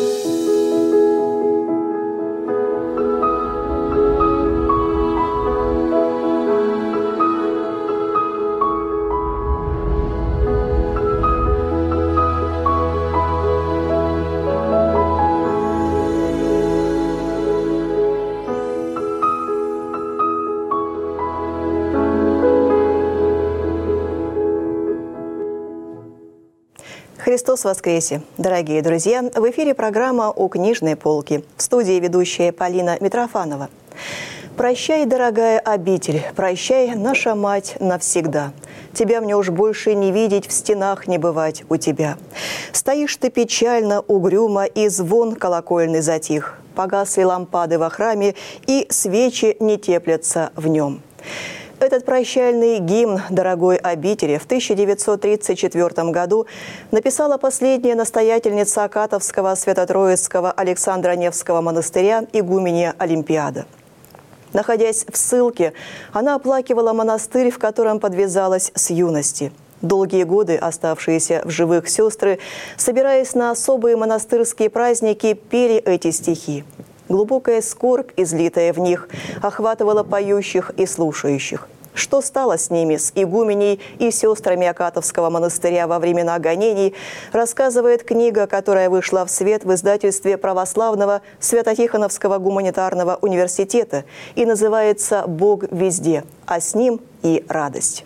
Христос воскресе! Дорогие друзья, в эфире программа «У книжной полки». В студии ведущая Полина Митрофанова. «Прощай, дорогая обитель, прощай, наша мать, навсегда. Тебя мне уж больше не видеть, в стенах не бывать у тебя. Стоишь ты печально, угрюмо, и звон колокольный затих. Погасли лампады во храме, и свечи не теплятся в нем». Этот прощальный гимн дорогой обители в 1934 году написала последняя настоятельница Акатовского Свято-Троицкого Александра Невского монастыря игуменья Олимпиада. Находясь в ссылке, она оплакивала монастырь, в котором подвязалась с юности. Долгие годы оставшиеся в живых сестры, собираясь на особые монастырские праздники, пели эти стихи. Глубокая скорбь, излитая в них, охватывала поющих и слушающих. Что стало с ними, с игуменей и сестрами Акатовского монастыря во времена гонений, рассказывает книга, которая вышла в свет в издательстве Православного Свято-Тихоновского гуманитарного университета и называется «Бог везде, а с ним и радость».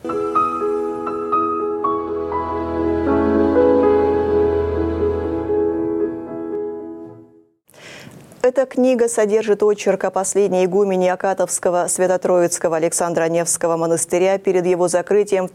Эта книга содержит очерк о последней игумене Акатовского Свято-Троицкого Александра Невского монастыря перед его закрытием в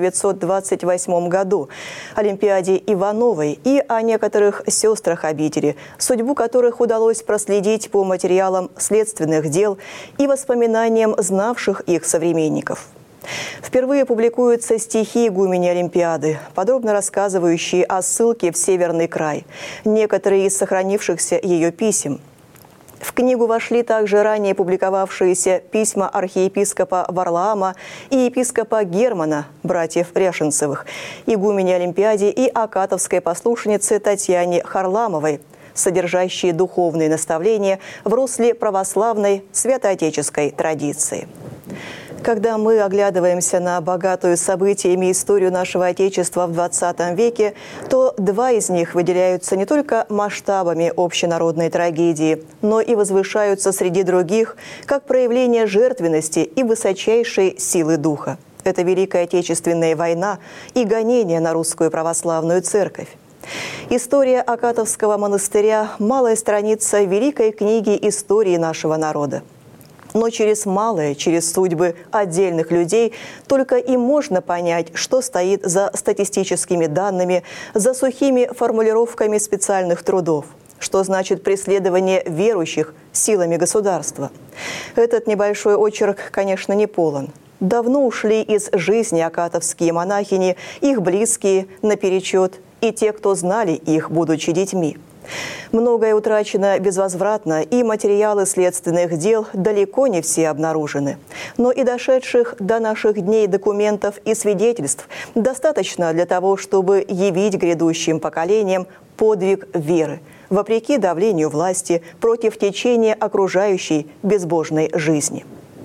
1928 году, Олимпиаде Ивановой, и о некоторых сестрах обители, судьбу которых удалось проследить по материалам следственных дел и воспоминаниям знавших их современников. Впервые публикуются стихи игумени Олимпиады, подробно рассказывающие о ссылке в Северный край, некоторые из сохранившихся ее писем. В книгу вошли также ранее публиковавшиеся письма архиепископа Варлаама и епископа Германа, братьев Решенцевых, игумени Олимпиаде и акатовской послушнице Татьяне Харламовой, содержащие духовные наставления в русле православной святоотеческой традиции. Когда мы оглядываемся на богатую событиями историю нашего Отечества в XX веке, то два из них выделяются не только масштабами общенародной трагедии, но и возвышаются среди других как проявление жертвенности и высочайшей силы духа. Это Великая Отечественная война и гонение на русскую православную церковь. История Акатовского монастыря – малая страница великой книги истории нашего народа. Но через малое, через судьбы отдельных людей только и можно понять, что стоит за статистическими данными, за сухими формулировками специальных трудов, что значит преследование верующих силами государства. Этот небольшой очерк, конечно, не полон. Давно ушли из жизни акатовские монахини, их близкие наперечет, и те, кто знали их, будучи детьми. Многое утрачено безвозвратно, и материалы следственных дел далеко не все обнаружены. Но и дошедших до наших дней документов и свидетельств достаточно для того, чтобы явить грядущим поколениям подвиг веры, вопреки давлению власти, против течения окружающей безбожной жизни.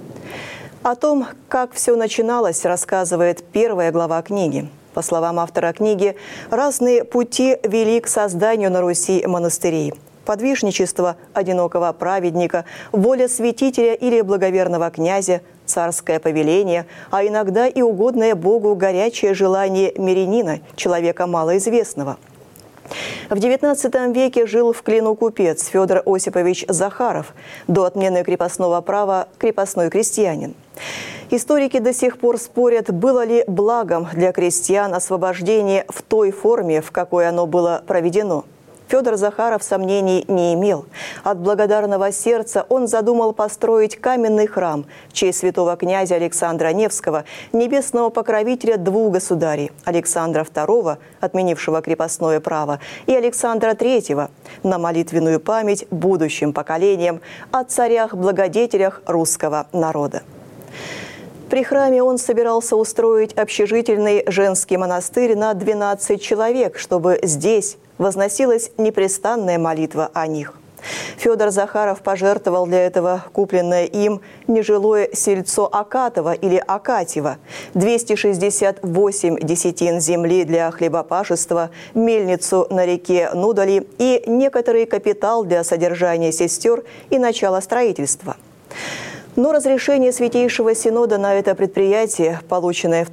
О том, как все начиналось, рассказывает первая глава книги. По словам автора книги, разные пути вели к созданию на Руси монастырей. Подвижничество одинокого праведника, воля святителя или благоверного князя, царское повеление, а иногда и угодное Богу горячее желание мирянина, человека малоизвестного. В XIX веке жил в Клину купец Федор Осипович Захаров, до отмены крепостного права крепостной крестьянин. Историки до сих пор спорят, было ли благом для крестьян освобождение в той форме, в какой оно было проведено. Федор Захаров сомнений не имел. От благодарного сердца он задумал построить каменный храм в честь святого князя Александра Невского, небесного покровителя двух государей – Александра II, отменившего крепостное право, и Александра III, на молитвенную память будущим поколениям о царях-благодетелях русского народа. При храме он собирался устроить общежительный женский монастырь на 12 человек, чтобы здесь, Возносилась непрестанная молитва о них. Федор Захаров пожертвовал для этого купленное им нежилое сельцо Акатово или Акатьево, 268 десятин земли для хлебопашества, мельницу на реке Нудали и некоторый капитал для содержания сестер и начала строительства. Но разрешение Святейшего Синода на это предприятие, полученное в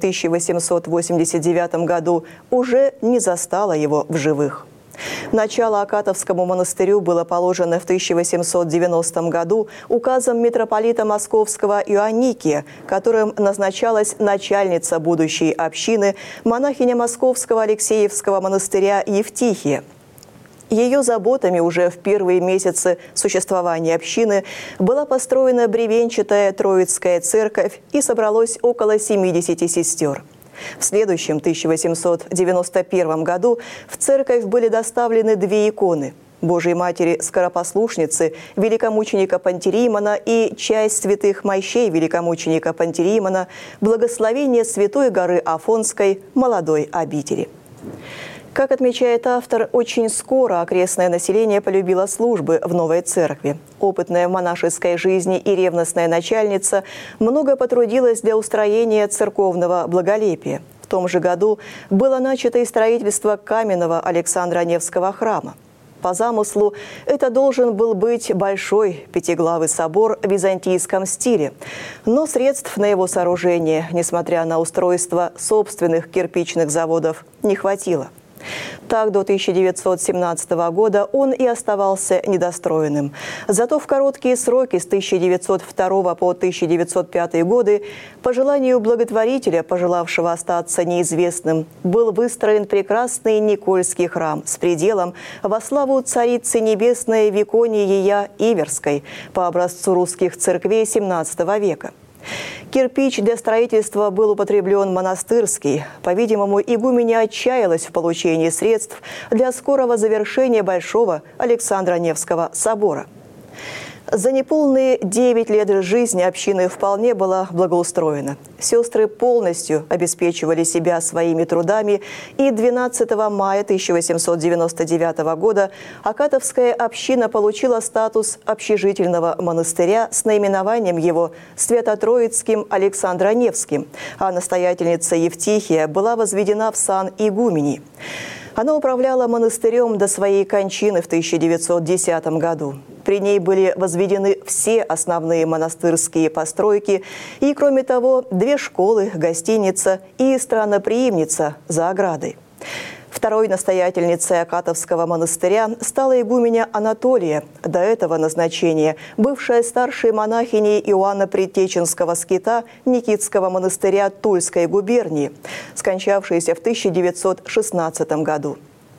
1889 году, уже не застало его в живых. Начало Акатовскому монастырю было положено в 1890 году указом митрополита Московского Иоанникия, которым назначалась начальница будущей общины, монахиня Московского Алексеевского монастыря Евтихия. Ее заботами уже в первые месяцы существования общины была построена бревенчатая Троицкая церковь и собралось около 70 сестер. В следующем 1891 году в церковь были доставлены две иконы – Божией Матери-Скоропослушницы, великомученика Пантелеймона и часть святых мощей великомученика Пантелеймона, благословение Святой горы Афонской, молодой обители. Как отмечает автор, очень скоро окрестное население полюбило службы в новой церкви. Опытная в монашеской жизни и ревностная начальница много потрудилась для устроения церковного благолепия. В том же году было начато и строительство каменного Александра Невского храма. По замыслу, это должен был быть большой пятиглавый собор в византийском стиле. Но средств на его сооружение, несмотря на устройство собственных кирпичных заводов, не хватило. Так, до 1917 года он и оставался недостроенным. Зато в короткие сроки с 1902 по 1905 годы, по желанию благотворителя, пожелавшего остаться неизвестным, был выстроен прекрасный Никольский храм с пределом во славу Царицы Небесной Виконии Ея Иверской по образцу русских церквей XVII века. Кирпич для строительства был употреблен монастырский. По-видимому, игуменя отчаялась в получении средств для скорого завершения Большого Александра Невского собора. За неполные 9 лет жизни община вполне была благоустроена. Сестры полностью обеспечивали себя своими трудами, и 12 мая 1899 года Акатовская община получила статус общежительного монастыря с наименованием его Свято-Троицким Александро-Невским, а настоятельница Евтихия была возведена в сан игумении. Она управляла монастырем до своей кончины в 1910 году. При ней были возведены все основные монастырские постройки и, кроме того, 2 школы, гостиница и страноприимница за оградой. Второй настоятельницей Акатовского монастыря стала игуменя Анатолия, до этого назначения бывшая старшей монахиней Иоанна Предтеченского скита Никитского монастыря Тульской губернии, скончавшаяся в 1916 году.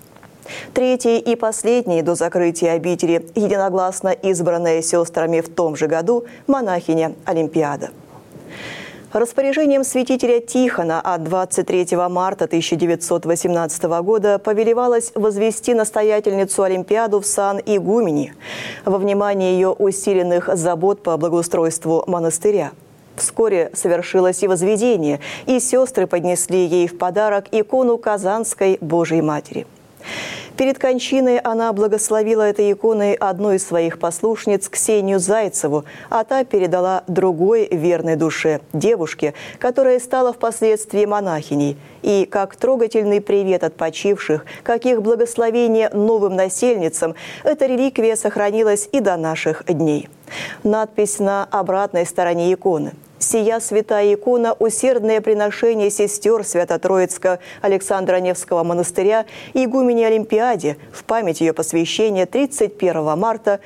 Третьей и последней до закрытия обители, единогласно избранная сестрами в том же году, монахиня Олимпиада. Распоряжением святителя Тихона от 23 марта 1918 года повелевалось возвести настоятельницу Олимпиаду в сан игумени во внимание ее усиленных забот по благоустройству монастыря. Вскоре совершилось и возведение, и сестры поднесли ей в подарок икону Казанской Божией Матери. Перед кончиной она благословила этой иконой одну из своих послушниц, Ксению Зайцеву, а та передала другой верной душе, девушке, которая стала впоследствии монахиней. И как трогательный привет от почивших, как их благословение новым насельницам, эта реликвия сохранилась и до наших дней. Надпись на обратной стороне иконы. «Сия святая икона – усердное приношение сестер Свято-Троицкого Александра Невского монастыря игумени Олимпиаде в память ее посвящения 31 марта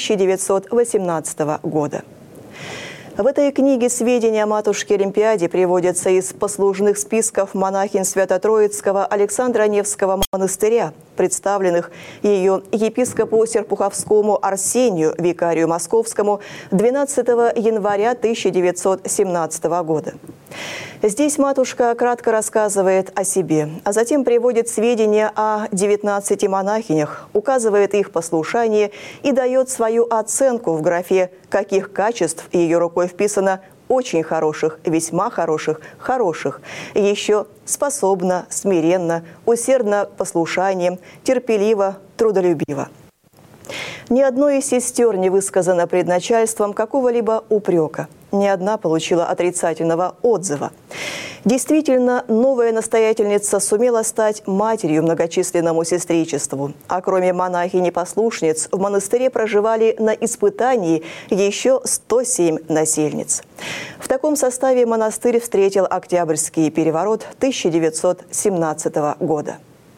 1918 года». В этой книге сведения о матушке Олимпиаде приводятся из послужных списков монахинь Свято-Троицкого Александра Невского монастыря, представленных ее епископу Серпуховскому Арсению, викарию московскому, 12 января 1917 года. Здесь матушка кратко рассказывает о себе, а затем приводит сведения о 19 монахинях, указывает их послушание и дает свою оценку в графе «Каких качеств ее рукой вписано очень хороших, весьма хороших, хороших, еще способно, смиренно, усердно послушанием, терпеливо, трудолюбиво. Ни одной из сестер не высказано пред начальством какого-либо упрека. Ни одна получила отрицательного отзыва. Действительно, новая настоятельница сумела стать матерью многочисленному сестричеству. А кроме монахинь-послушниц, в монастыре проживали на испытании еще 107 насельниц. В таком составе монастырь встретил Октябрьский переворот 1917 года.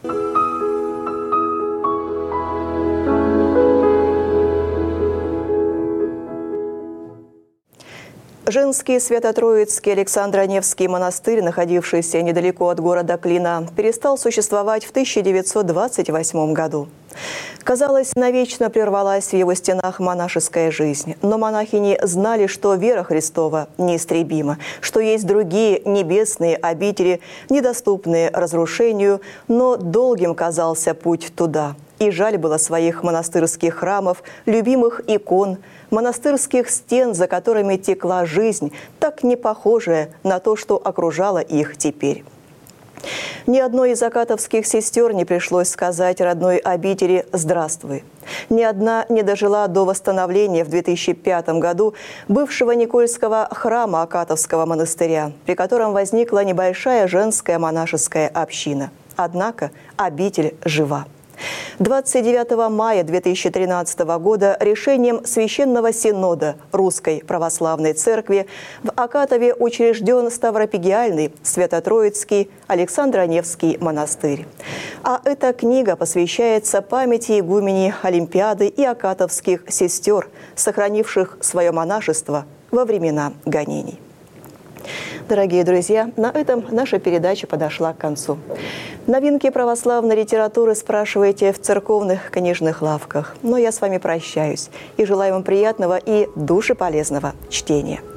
Женский Свято-Троицкий Александро-Невский монастырь, находившийся недалеко от города Клина, перестал существовать в 1928 году. Казалось, навечно прервалась в его стенах монашеская жизнь. Но монахини знали, что вера Христова неистребима, что есть другие небесные обители, недоступные разрушению, но долгим казался путь туда. И жаль было своих монастырских храмов, любимых икон, монастырских стен, за которыми текла жизнь, так не похожая на то, что окружало их теперь. Ни одной из акатовских сестер не пришлось сказать родной обители «Здравствуй». Ни одна не дожила до восстановления в 2005 году бывшего Никольского храма Акатовского монастыря, при котором возникла небольшая женская монашеская община. Однако обитель жива. 29 мая 2013 года решением Священного Синода Русской Православной Церкви в Акатове учрежден Ставропигиальный Свято-Троицкий Александро-Невский монастырь. А эта книга посвящается памяти игумени Олимпиады и акатовских сестер, сохранивших свое монашество во времена гонений. Дорогие друзья, на этом наша передача подошла к концу. Новинки православной литературы спрашивайте в церковных книжных лавках. Но я с вами прощаюсь и желаю вам приятного и душеполезного чтения.